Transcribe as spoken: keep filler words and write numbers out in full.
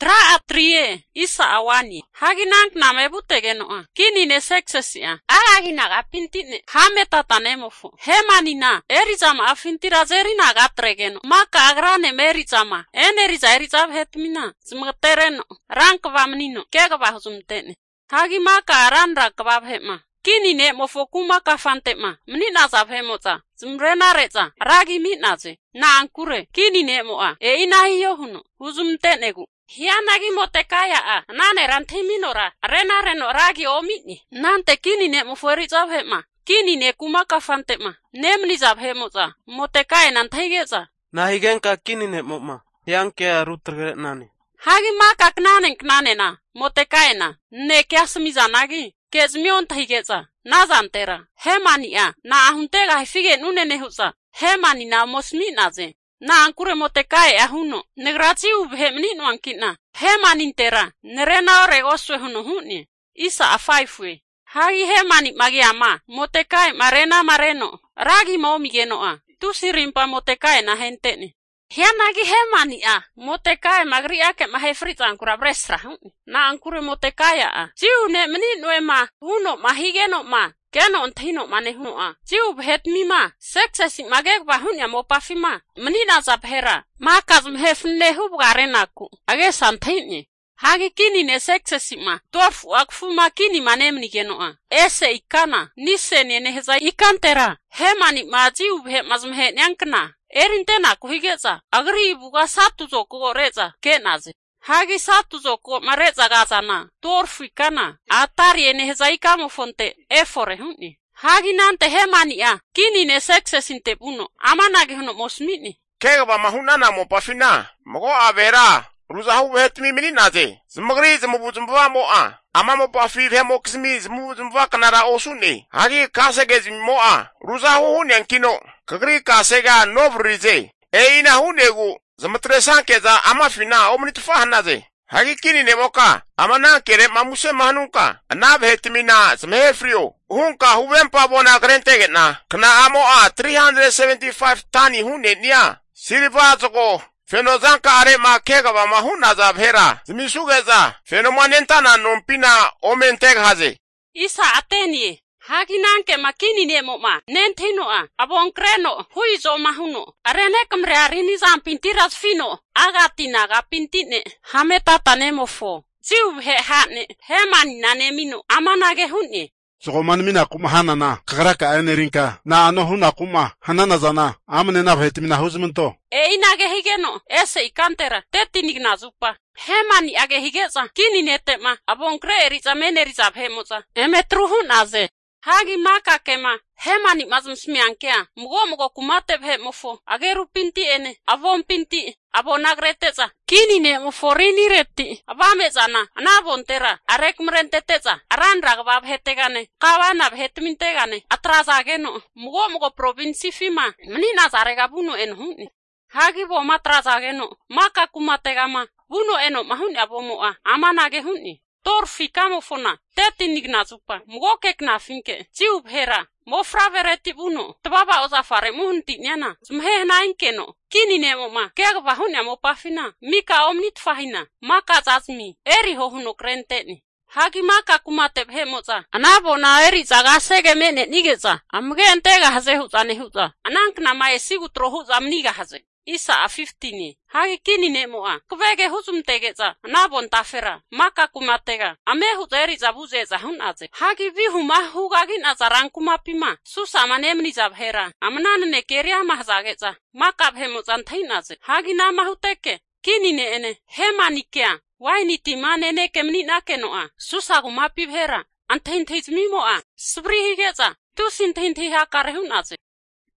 gra atrie isa awani hagi nang name butege no kini ne success ya alagi naga pintine hame tatane mofu hemanina erizama afintira zerina gatregen maka agrane merizama eneriza eriza hetmina smtereno rank vamnino kega bahuzumtene hagi maka ranra kababhema kini ne mofokuma kafantema mnina zabhemoza zumrena reza ragi minaze na ankure kini ne moa e inahiyo huno huzumtenegu hianagi motekaya a nane rantiminora rena reno ragi omini nante kini ne mofori zabhema kini ne kuma kafantema nemni zabhemoza motekaya nantaigeza nahigenka kini ne moma yanke rutre nani hagi maka knanen knanena motekaena ne kyasmizanagi kezmion tahigeza nazantera hemania na ahuntega hifige nunene husa hemani na mosmi naze na ankure motekae ahuno negrati ubhemni nwankina hemani ntera nerena ore oswe huno huni isa afaifwe hagi hemani magiama motekae marena mareno ragi momigeno a tusirimpa motekae na hentene hianagi hemani a motekae magri ake mahefrita ankura bresra na ankure motekae a jiu ne mni noema huno mahigeno ma keno ontino mane huno a jiu bhetmi ma success magek ba hunya mopafima mni na zabhera makazm hefne hubgarenaku age santhini hagi kini ne success ma torfu akfuma kini manemni geno a ese ikana nisene ne heza ikantera hemani ma jiu bhe mazmhe nyankna erintena kuhigeza agri buga satu zoko reza kenaze hagi satu zoko mareza gazana torfikana atari ene hezaika mo fonte efore huni hagi nante hemani a kini ne success inte buno amanage hono mosmini kega mahunana mo pafina mogo avera ruzahu hetmi mininaze zmagri zmubuzumba mo a amamo pafi hemo kismi zmubuzumba kanara osuni hagi kasege mo a ruzahu hunyankino kagri kasega novrize e ina hunegu zamatre keza ama fina omnitfahnaze hagi kini nemoka amana kere mamuse manuka na bhetmina zmehefrio hunka hubempa bona grentegena kana amo a three hundred seventy-five tani hunenia silva zoko fenozanka are ma kega ba mahuna za bhera zmisugeza fenomanentana nompina omenteg haze isa ateni hagi nanke makini ne moma nentino a abonkreno huizo mahuno arene kamre arini zampintiras fino agatina ga pintine hameta tanemofo ziu he hane hemani nanemino amanage hunni sogoman mina kuma hanana kagraka enerinka na ano huna kuma hanana zana amne na bhetimina huzmunto e inage higeno ese ikantera tetinig zupa hemani age higeza kini netema abonkre eriza meneriza bhemoza emetruhu naze hagi maka kema hemani mazum smiankea mugo mugo kumate bhe mofo ageru pinti ene avon pinti abonagreteza kini ne moforini reti abamezana anabontera arekmrenteteza aranra babhetegane kawana bhetmintegane atrasageno mugo mugo provinsi fima mnina zarega buno enhuni hagi bo matrasageno maka kumategama buno eno mahuni abomoa amanage huni torfi kamofona tetinig zupa mugo kekna finke jiu bhera mofra vereti buno tbaba ozafare muhunti nyana zmhe nainkeno kini nemoma kega bahunya mopafina mika omnit fahina maka zazmi eri hohuno krenteni hagi maka kumate bhemoza anabo na eri zaga sege mene nigeza amge entega haze huzane huza anankna mae sigu trohu zamniga haze isa a fifteen hagi kini nemoa kvege huzumtegeza nabon tafera maka kumatega ame huzeri zabuzeza hunaze hagi vihu mahugagin azaran kumapima susama nemni zabhera amnan ne keria mahzageza maka bhemozan thainaze hagi na mahuteke kini ne ene hemanikia waini timane ne kemni nakenoa susagu mapibhera anthain thizmimoa sbrihigeza tu sinthain thiha karehunaze